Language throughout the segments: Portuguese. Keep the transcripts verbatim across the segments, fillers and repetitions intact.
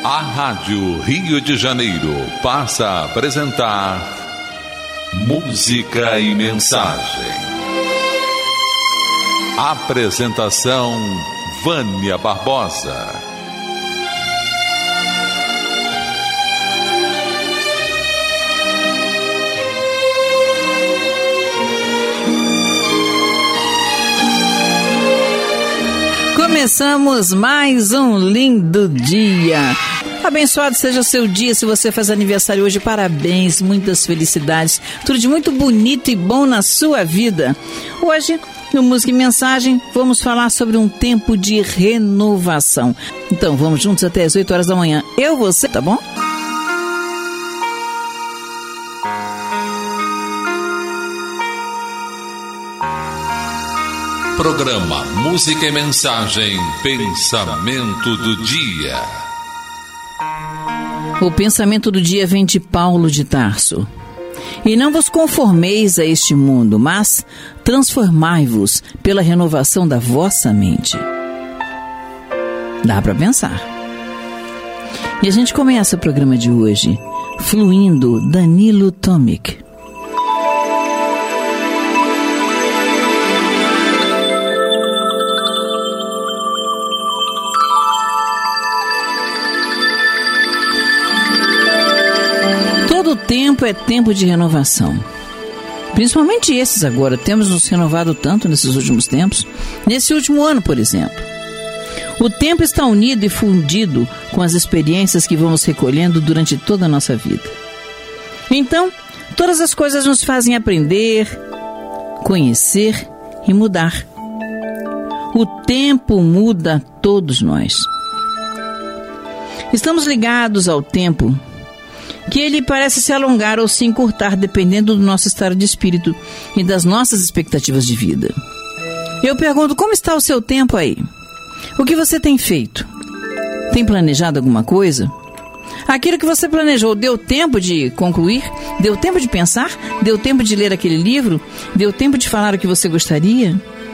A Rádio Rio de Janeiro passa a apresentar Música e Mensagem. Apresentação Vânia Barbosa. Começamos mais um lindo dia. Abençoado seja o seu dia. Se você faz aniversário hoje, parabéns, muitas felicidades, tudo de muito bonito e bom na sua vida. Hoje, no Música e Mensagem, vamos falar sobre um tempo de renovação. Então, vamos juntos até as oito horas da manhã. Eu, você, tá bom? Programa Música e Mensagem, Pensamento do Dia. O pensamento do dia vem de Paulo de Tarso. E não vos conformeis a este mundo, mas transformai-vos pela renovação da vossa mente. Dá para pensar. E a gente começa o programa de hoje, Fluindo, Danilo Tomic. Todo tempo é tempo de renovação. Principalmente esses agora. Temos nos renovado tanto nesses últimos tempos. Nesse último ano, por exemplo. O tempo está unido e fundido com as experiências que vamos recolhendo durante toda a nossa vida. Então, todas as coisas nos fazem aprender, conhecer e mudar. O tempo muda todos nós. Estamos ligados ao tempo, que ele parece se alongar ou se encurtar dependendo do nosso estado de espírito e das nossas expectativas de vida. Eu pergunto, como está o seu tempo aí? O que você tem feito? Tem planejado alguma coisa? Aquilo que você planejou, deu tempo de concluir? Deu tempo de pensar? Deu tempo de ler aquele livro? Deu tempo de falar o que você gostaria?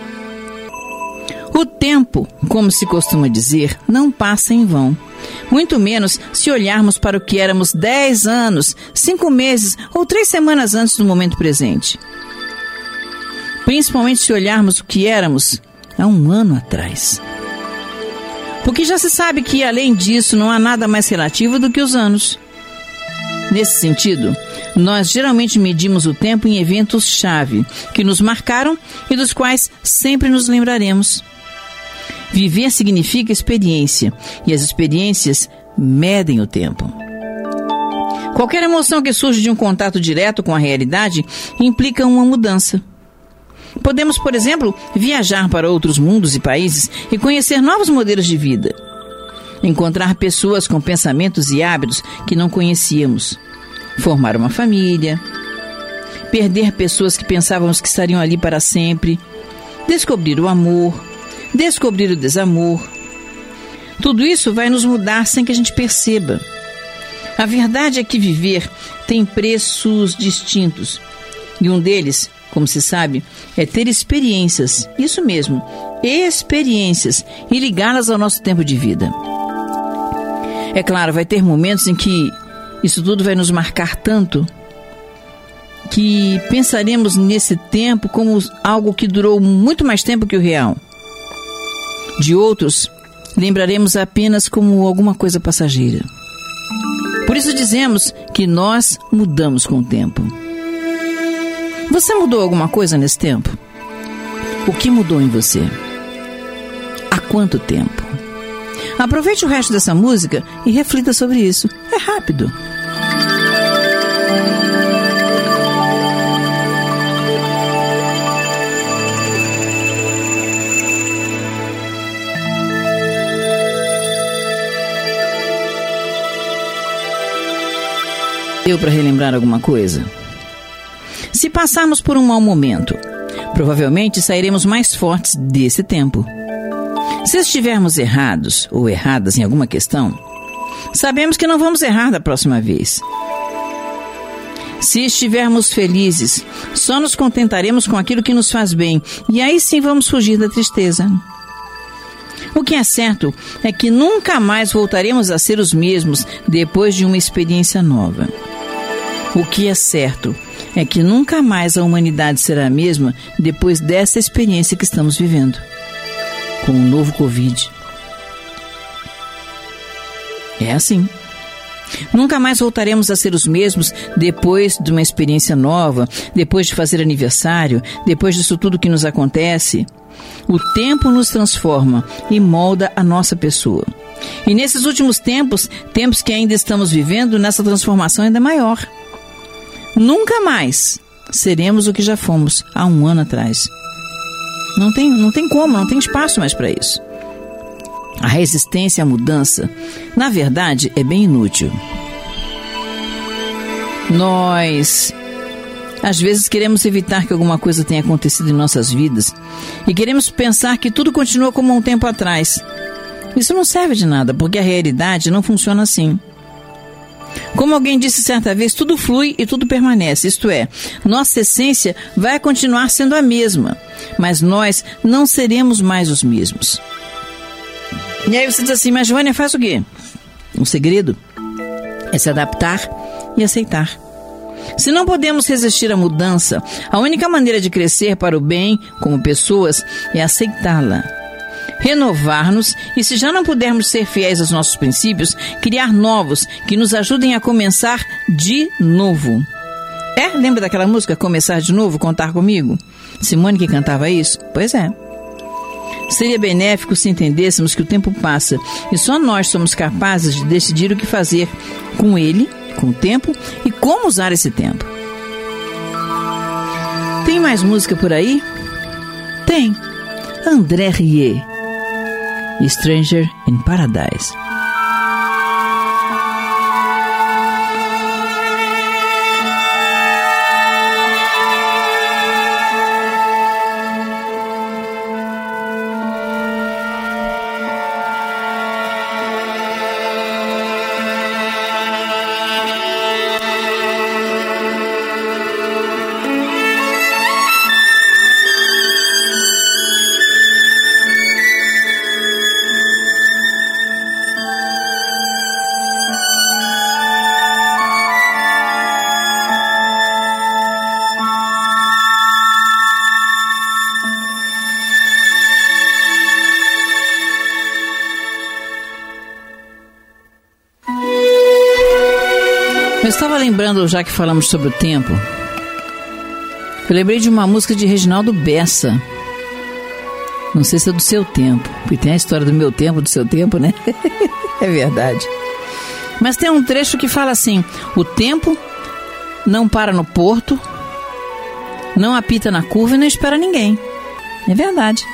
O tempo, como se costuma dizer, não passa em vão. Muito menos se olharmos para o que éramos dez anos, cinco meses ou três semanas antes do momento presente. Principalmente se olharmos o que éramos há um ano atrás. Porque já se sabe que, além disso, não há nada mais relativo do que os anos. Nesse sentido, nós geralmente medimos o tempo em eventos-chave que nos marcaram e dos quais sempre nos lembraremos. Viver significa experiência, e as experiências medem o tempo. Qualquer emoção que surge de um contato direto com a realidade implica uma mudança. Podemos, por exemplo, viajar para outros mundos e países e conhecer novos modelos de vida. Encontrar pessoas com pensamentos e hábitos que não conhecíamos. Formar uma família. Perder pessoas que pensávamos que estariam ali para sempre. Descobrir o amor. Descobrir o desamor. Tudo isso vai nos mudar sem que a gente perceba. A verdade é que viver tem preços distintos. E um deles, como se sabe, é ter experiências. Isso mesmo, experiências. E ligá-las ao nosso tempo de vida. É claro, vai ter momentos em que isso tudo vai nos marcar tanto que pensaremos nesse tempo como algo que durou muito mais tempo que o real. De outros, lembraremos apenas como alguma coisa passageira. Por isso dizemos que nós mudamos com o tempo. Você mudou alguma coisa nesse tempo? O que mudou em você? Há quanto tempo? Aproveite o resto dessa música e reflita sobre isso. É rápido. Deu para relembrar alguma coisa? Se passarmos por um mau momento, provavelmente sairemos mais fortes desse tempo. Se estivermos errados ou erradas em alguma questão, sabemos que não vamos errar da próxima vez. Se estivermos felizes, só nos contentaremos com aquilo que nos faz bem, e aí sim vamos fugir da tristeza. O O que é certo é que nunca mais voltaremos a ser os mesmos depois de uma experiência nova. O que é certo é que nunca mais a humanidade será a mesma depois dessa experiência que estamos vivendo, com o novo Covid. É assim. Nunca mais voltaremos a ser os mesmos depois de uma experiência nova, depois de fazer aniversário, depois disso tudo que nos acontece. O tempo nos transforma e molda a nossa pessoa. E nesses últimos tempos, tempos que ainda estamos vivendo, nessa transformação ainda maior. Nunca mais seremos o que já fomos há um ano atrás. Não tem, não tem como, não tem espaço mais para isso. A resistência à mudança, na verdade, é bem inútil. Nós, às vezes, queremos evitar que alguma coisa tenha acontecido em nossas vidas e queremos pensar que tudo continua como um tempo atrás. Isso não serve de nada, porque a realidade não funciona assim. Como alguém disse certa vez, tudo flui e tudo permanece, isto é, nossa essência vai continuar sendo a mesma, mas nós não seremos mais os mesmos. E aí você diz assim, mas Joânia, faz o quê? O segredo é se adaptar e aceitar. Se não podemos resistir à mudança, a única maneira de crescer para o bem como pessoas é aceitá-la. Renovar-nos e, se já não pudermos ser fiéis aos nossos princípios, criar novos que nos ajudem a começar de novo. É? Lembra daquela música Começar de Novo, Contar Comigo? Simone que cantava isso? Pois é. Seria benéfico se entendêssemos que o tempo passa e só nós somos capazes de decidir o que fazer com ele, com o tempo e como usar esse tempo. Tem mais música por aí? Tem. André Rieu, Stranger in Paradise. Eu estava lembrando, já que falamos sobre o tempo, eu lembrei de uma música de Reginaldo Bessa. Não sei se é do seu tempo, porque tem a história do meu tempo, do seu tempo, né? É verdade. Mas tem um trecho que fala assim: o tempo não para no porto, não apita na curva e não espera ninguém. É verdade.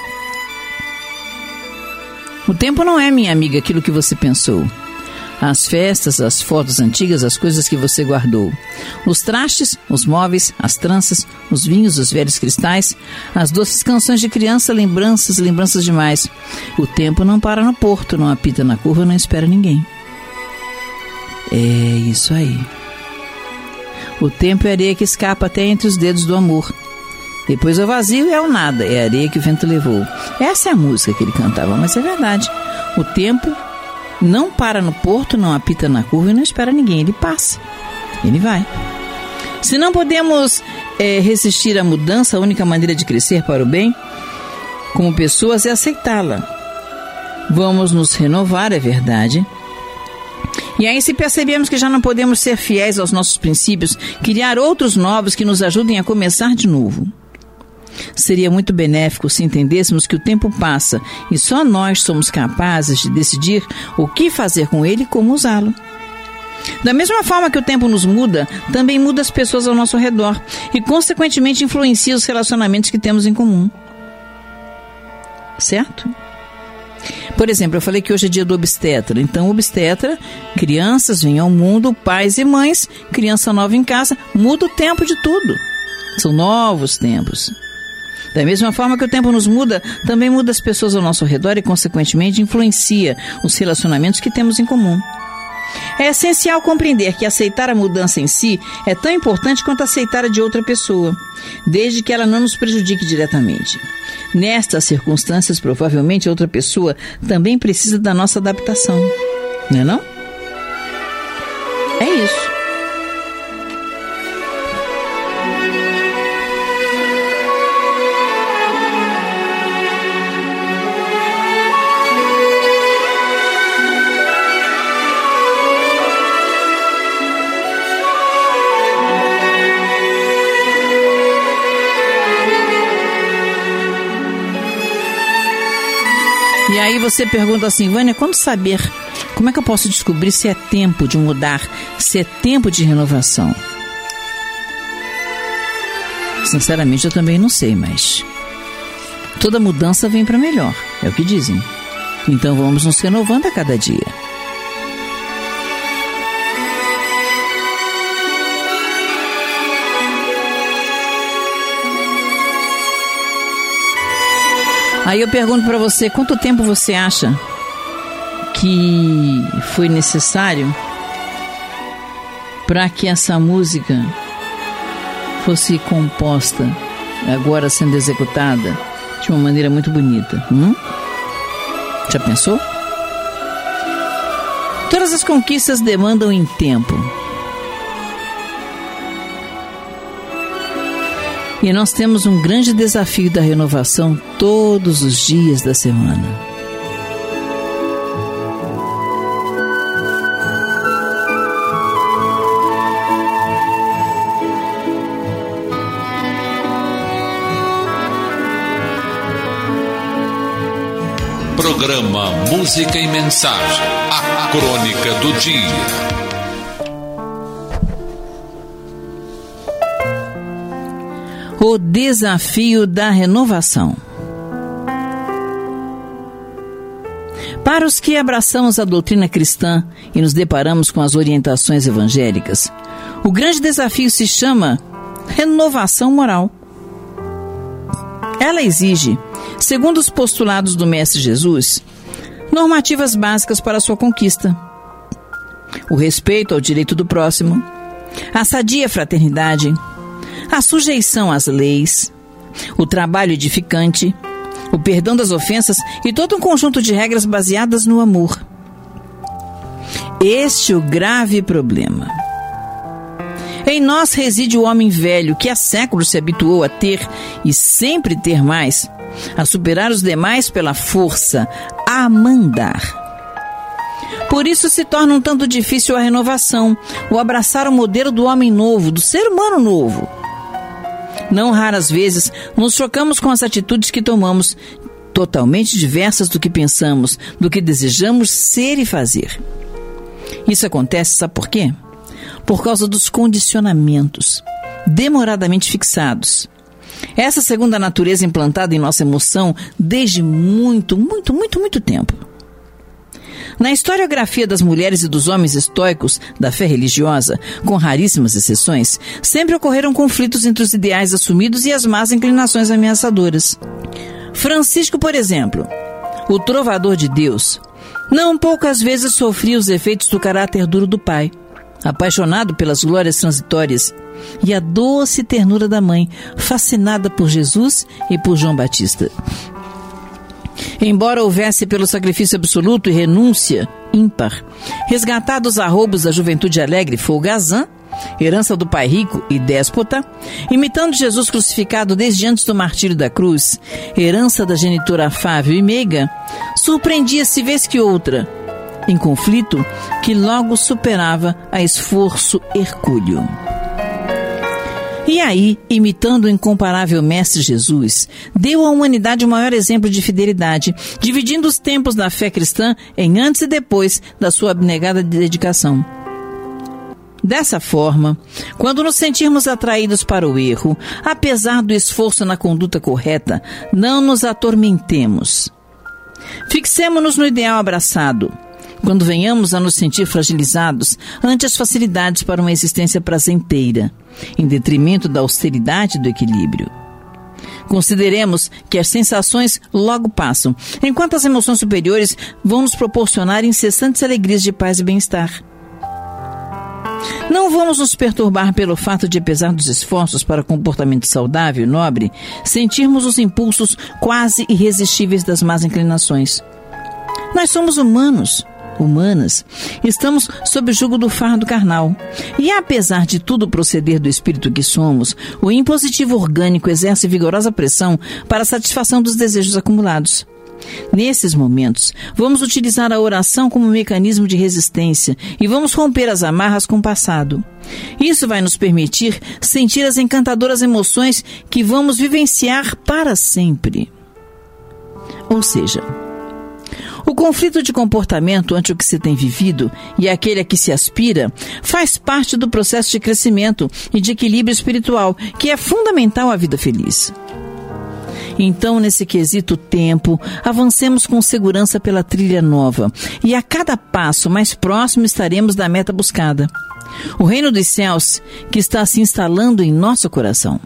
O tempo não é, minha amiga, aquilo que você pensou. As festas, as fotos antigas, as coisas que você guardou. Os trastes, os móveis, as tranças, os vinhos, os velhos cristais, as doces canções de criança, lembranças, lembranças demais. O tempo não para no porto, não apita na curva, não espera ninguém. É isso aí. O tempo é areia que escapa até entre os dedos do amor. Depois o vazio é o nada, é a areia que o vento levou. Essa é a música que ele cantava, mas é verdade. O tempo não para no porto, não apita na curva e não espera ninguém. Ele passa, ele vai. Se não podemos é, resistir à mudança, a única maneira de crescer para o bem como pessoas é aceitá-la. Vamos nos renovar, é verdade. E aí, se percebemos que já não podemos ser fiéis aos nossos princípios, criar outros novos que nos ajudem a começar de novo. Seria muito benéfico se entendêssemos que o tempo passa e só nós somos capazes de decidir o que fazer com ele e como usá-lo. Da mesma forma que o tempo nos muda, também muda as pessoas ao nosso redor e, consequentemente, influencia os relacionamentos que temos em comum. Certo? Por exemplo, eu falei que hoje é dia do obstetra. Então, obstetra, crianças vêm ao mundo, pais e mães, criança nova em casa, muda o tempo de tudo. São novos tempos. Da mesma forma que o tempo nos muda, também muda as pessoas ao nosso redor e, consequentemente, influencia os relacionamentos que temos em comum. É essencial compreender que aceitar a mudança em si é tão importante quanto aceitar a de outra pessoa, desde que ela não nos prejudique diretamente. Nestas circunstâncias, provavelmente a outra pessoa também precisa da nossa adaptação, não é não? É isso. E aí você pergunta assim, Vânia, como saber, como é que eu posso descobrir se é tempo de mudar, se é tempo de renovação? Sinceramente, eu também não sei, mas toda mudança vem para melhor, é o que dizem. Então vamos nos renovando a cada dia. Aí eu pergunto para você, quanto tempo você acha que foi necessário para que essa música fosse composta, agora sendo executada de uma maneira muito bonita? Hum? Já pensou? Todas as conquistas demandam em tempo. E nós temos um grande desafio da renovação todos os dias da semana. Programa Música e Mensagem, a crônica do dia. O desafio da renovação. Para os que abraçamos a doutrina cristã e nos deparamos com as orientações evangélicas, o grande desafio se chama renovação moral. Ela exige, segundo os postulados do Mestre Jesus, normativas básicas para a sua conquista: o respeito ao direito do próximo, a sadia fraternidade, a sujeição às leis, o trabalho edificante, o perdão das ofensas e todo um conjunto de regras baseadas no amor. Este é o grave problema. Em nós reside o homem velho que há séculos se habituou a ter e sempre ter mais, a superar os demais pela força, a mandar. Por isso se torna um tanto difícil a renovação, o abraçar o modelo do homem novo, do ser humano novo. Não raras vezes nos chocamos com as atitudes que tomamos, totalmente diversas do que pensamos, do que desejamos ser e fazer. Isso acontece, sabe por quê? Por causa dos condicionamentos, demoradamente fixados. Essa segunda natureza implantada em nossa emoção desde muito, muito, muito, muito tempo. Na historiografia das mulheres e dos homens estoicos da fé religiosa, com raríssimas exceções, sempre ocorreram conflitos entre os ideais assumidos e as más inclinações ameaçadoras. Francisco, por exemplo, o trovador de Deus, não poucas vezes sofria os efeitos do caráter duro do pai, apaixonado pelas glórias transitórias, e a doce ternura da mãe, fascinada por Jesus e por João Batista. Embora houvesse pelo sacrifício absoluto e renúncia ímpar, resgatados arroubos da juventude alegre folgazã, herança do pai rico e déspota, imitando Jesus crucificado desde antes do martírio da cruz, herança da genitora afável e meiga, surpreendia-se vez que outra, em conflito que logo superava a esforço hercúleo. E aí, imitando o incomparável Mestre Jesus, deu à humanidade o maior exemplo de fidelidade, dividindo os tempos da fé cristã em antes e depois da sua abnegada dedicação. Dessa forma, quando nos sentirmos atraídos para o erro, apesar do esforço na conduta correta, não nos atormentemos. Fixemo-nos no ideal abraçado, quando venhamos a nos sentir fragilizados ante as facilidades para uma existência prazenteira, em detrimento da austeridade e do equilíbrio. Consideremos que as sensações logo passam, enquanto as emoções superiores vão nos proporcionar incessantes alegrias de paz e bem-estar. Não vamos nos perturbar pelo fato de, apesar dos esforços para comportamento saudável e nobre, sentirmos os impulsos quase irresistíveis das más inclinações. Nós somos humanos, humanas, estamos sob o jugo do fardo carnal. E apesar de tudo proceder do espírito que somos, o impositivo orgânico exerce vigorosa pressão para a satisfação dos desejos acumulados. Nesses momentos, vamos utilizar a oração como mecanismo de resistência e vamos romper as amarras com o passado. Isso vai nos permitir sentir as encantadoras emoções que vamos vivenciar para sempre. Ou seja, o conflito de comportamento ante o que se tem vivido e aquele a que se aspira faz parte do processo de crescimento e de equilíbrio espiritual que é fundamental à vida feliz. Então, nesse quesito tempo, avancemos com segurança pela trilha nova e a cada passo mais próximo estaremos da meta buscada. O reino dos céus que está se instalando em nosso coração.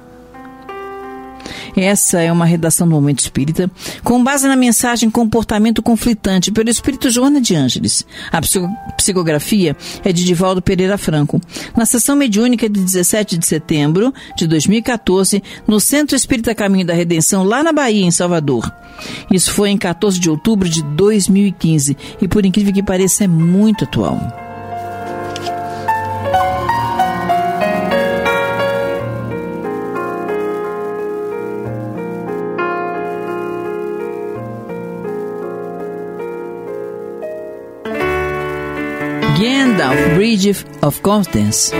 Essa é uma redação do Momento Espírita, com base na mensagem Comportamento Conflitante, pelo Espírito Joana de Ângeles. A psicografia é de Divaldo Pereira Franco, na sessão mediúnica de dezessete de setembro de dois mil e quatorze, no Centro Espírita Caminho da Redenção, lá na Bahia, em Salvador. Isso foi em quatorze de outubro de dois mil e quinze, e por incrível que pareça, é muito atual. Gandalf Bridge of Constance.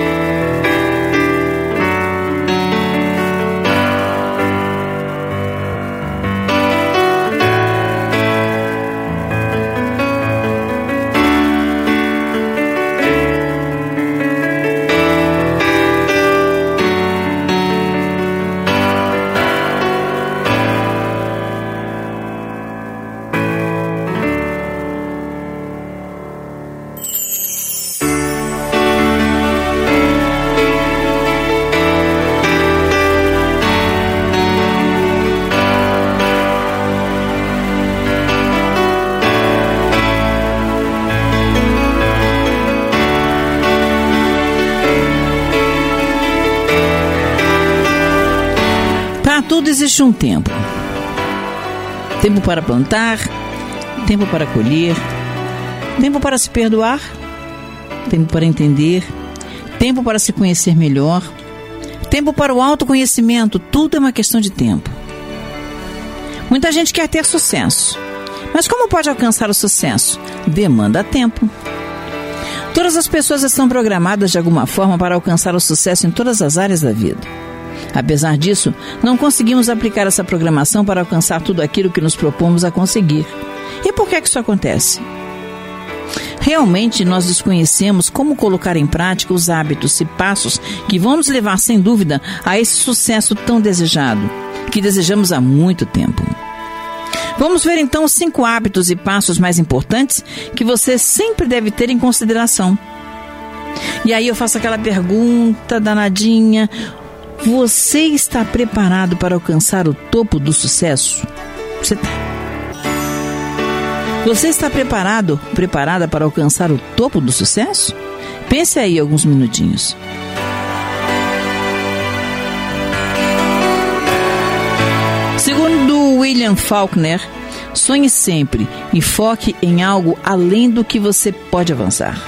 Tudo existe um tempo. Tempo para plantar, tempo para colher, tempo para se perdoar, tempo para entender, tempo para se conhecer melhor, tempo para o autoconhecimento. Tudo é uma questão de tempo. Muita gente quer ter sucesso, mas como pode alcançar o sucesso? Demanda tempo. Todas as pessoas estão programadas de alguma forma para alcançar o sucesso em todas as áreas da vida. Apesar disso, não conseguimos aplicar essa programação para alcançar tudo aquilo que nos propomos a conseguir. E por que que isso acontece? Realmente nós desconhecemos como colocar em prática os hábitos e passos que vão nos levar, sem dúvida, a esse sucesso tão desejado, que desejamos há muito tempo. Vamos ver então os cinco hábitos e passos mais importantes que você sempre deve ter em consideração. E aí eu faço aquela pergunta danadinha: você está preparado para alcançar o topo do sucesso? Você está? Você está preparado, preparada para alcançar o topo do sucesso? Pense aí alguns minutinhos. Segundo William Faulkner, sonhe sempre e foque em algo além do que você pode avançar.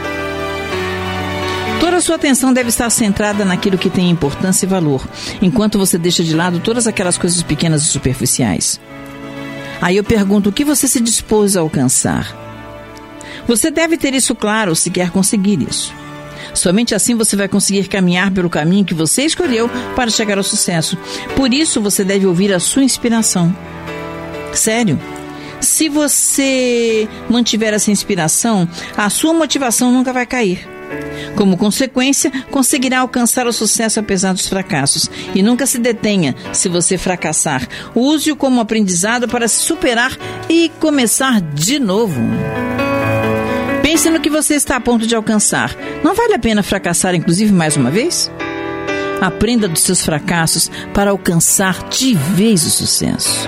Toda a sua atenção deve estar centrada naquilo que tem importância e valor, enquanto você deixa de lado todas aquelas coisas pequenas e superficiais. Aí eu pergunto, o que você se dispôs a alcançar? Você deve ter isso claro se quer conseguir isso. Somente assim você vai conseguir caminhar pelo caminho que você escolheu para chegar ao sucesso. Por isso você deve ouvir a sua inspiração. Sério, se você mantiver essa inspiração, a sua motivação nunca vai cair. Como consequência, conseguirá alcançar o sucesso apesar dos fracassos. E nunca se detenha se você fracassar. Use-o como aprendizado para se superar e começar de novo. Pense no que você está a ponto de alcançar. Não vale a pena fracassar, inclusive, mais uma vez? Aprenda dos seus fracassos para alcançar de vez o sucesso.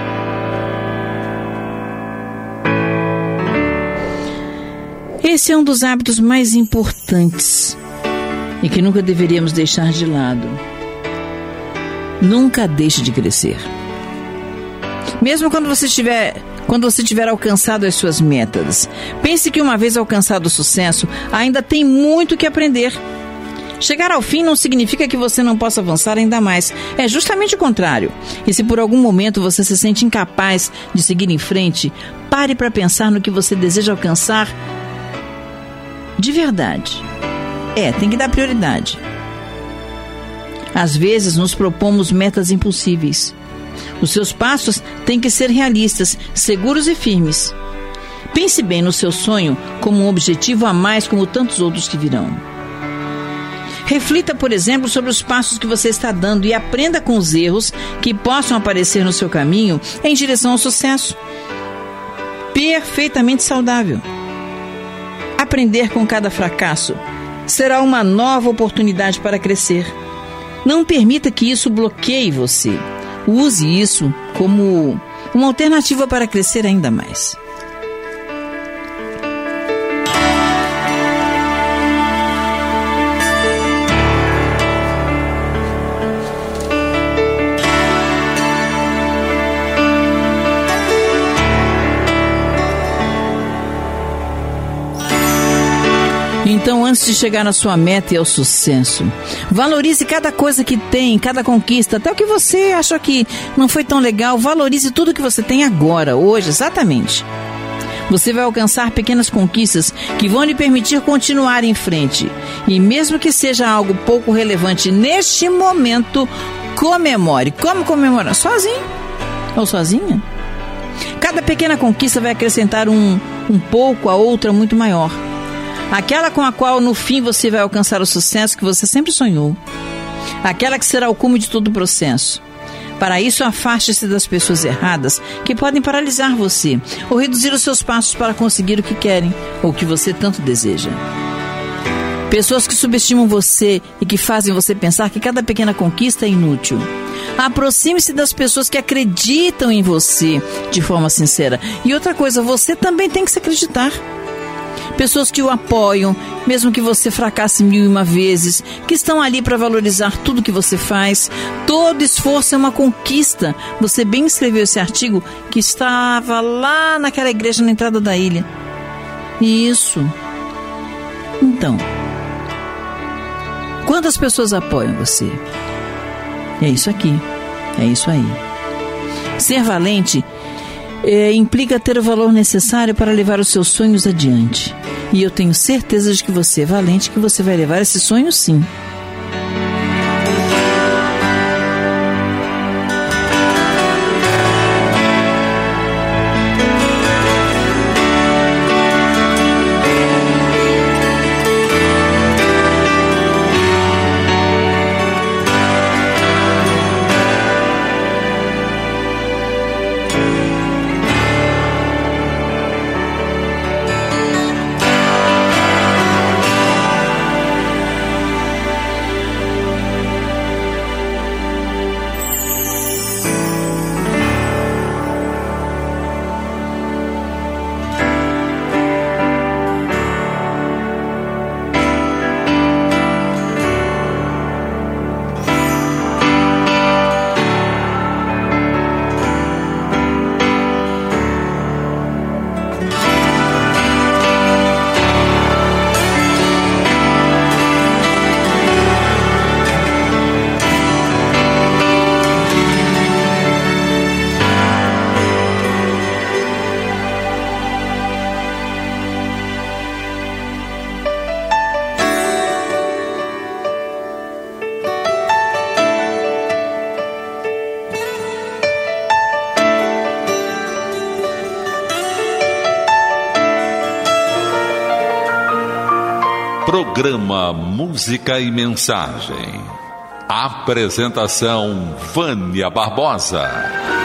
Esse é um dos hábitos mais importantes e que nunca deveríamos deixar de lado. Nunca deixe de crescer. Mesmo quando você estiver, quando você tiver alcançado as suas metas, pense que uma vez alcançado o sucesso, ainda tem muito que aprender. Chegar ao fim não significa que você não possa avançar ainda mais. É justamente o contrário. E se por algum momento você se sente incapaz de seguir em frente, pare para pensar no que você deseja alcançar de verdade. É, tem que dar prioridade. Às vezes nos propomos metas impossíveis. Os seus passos têm que ser realistas, seguros e firmes. Pense bem no seu sonho como um objetivo a mais, como tantos outros que virão. Reflita, por exemplo, sobre os passos que você está dando e aprenda com os erros que possam aparecer no seu caminho em direção ao sucesso. Perfeitamente saudável. Aprender com cada fracasso será uma nova oportunidade para crescer. Não permita que isso bloqueie você. Use isso como uma alternativa para crescer ainda mais. Então, antes de chegar na sua meta e ao sucesso, valorize cada coisa que tem, cada conquista, até o que você achou que não foi tão legal. Valorize tudo que você tem agora, hoje, exatamente. Você vai alcançar pequenas conquistas que vão lhe permitir continuar em frente. E mesmo que seja algo pouco relevante neste momento, comemore. Como comemorar? Sozinho ou sozinha? Cada pequena conquista vai acrescentar um, um pouco a outra muito maior. Aquela com a qual no fim você vai alcançar o sucesso que você sempre sonhou. Aquela que será o cume de todo o processo. Para isso, afaste-se das pessoas erradas que podem paralisar você ou reduzir os seus passos para conseguir o que querem ou o que você tanto deseja. Pessoas que subestimam você e que fazem você pensar que cada pequena conquista é inútil. Aproxime-se das pessoas que acreditam em você de forma sincera. E outra coisa, você também tem que se acreditar. Pessoas que o apoiam, mesmo que você fracasse mil e uma vezes, que estão ali para valorizar tudo que você faz. Todo esforço é uma conquista. Você bem escreveu esse artigo que estava lá naquela igreja na entrada da ilha. Isso. Então, quantas pessoas apoiam você? É isso aqui. É isso aí. Ser valente É, implica ter o valor necessário para levar os seus sonhos adiante. E eu tenho certeza de que você é valente, que você vai levar esses sonhos sim. Programa Música e Mensagem. Apresentação Vânia Barbosa.